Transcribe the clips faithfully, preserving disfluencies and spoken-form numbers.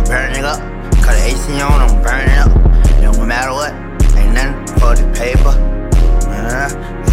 burn it up. Cut the A C on, I'm burning it up. No matter what, ain't nothing for the paper. Uh,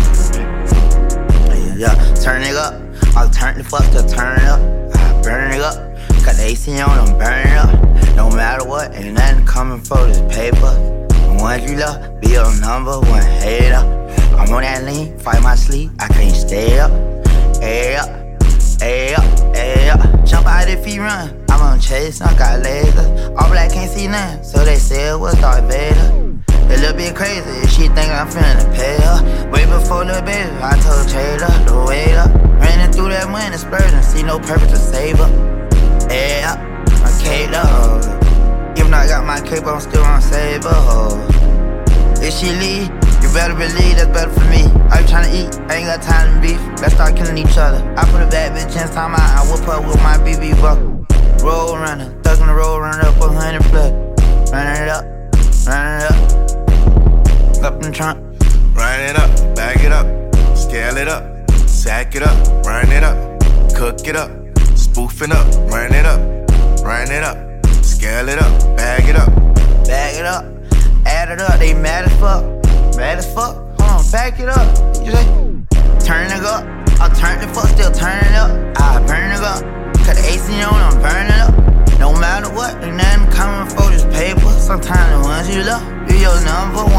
yeah, turn it up. I'll turn the fuck to turn it up. I burn it up. Got the A C on, I'm burning it up. No matter what, ain't nothing coming for this paper. Once you love, be your number one hater. I'm on that lean, fight my sleep, I can't stay up. Hey up, hey up, hey up. Jump out if he run, I'm on chase, I got lasers. All black can't see nothing, so they say it was Darth Vader. They little bit crazy, she think I'm finna pay her. Way before the baby, I told Taylor to wait up. Running through that money, spurting, see no purpose to save her. Hey up, I'm caked up. Even though I got my cape, I'm still on save her. If she leave, you better believe that's better for me. I be tryna eat, I ain't got time to beef. Let's start killing each other. I put a bad bitch in time out, I whip up with my B B buckle. Roll runner, thug in the road, run up a hundred plus. Running it up, running it up. Up in the trunk. Run it up, bag it up, scale it up, sack it up, run it up, cook it up, spoofing up, run it up, run it up, scale it up, bag it up, bag it up, add it up, they mad as fuck, mad as fuck, hold on, back it up, you say, turn it up, I'll turn the fuck, still turn it up, I burn it up, cut the A C on, I'm burning it up, no matter what, ain't nothing coming for this paper, sometimes the ones you love, be your number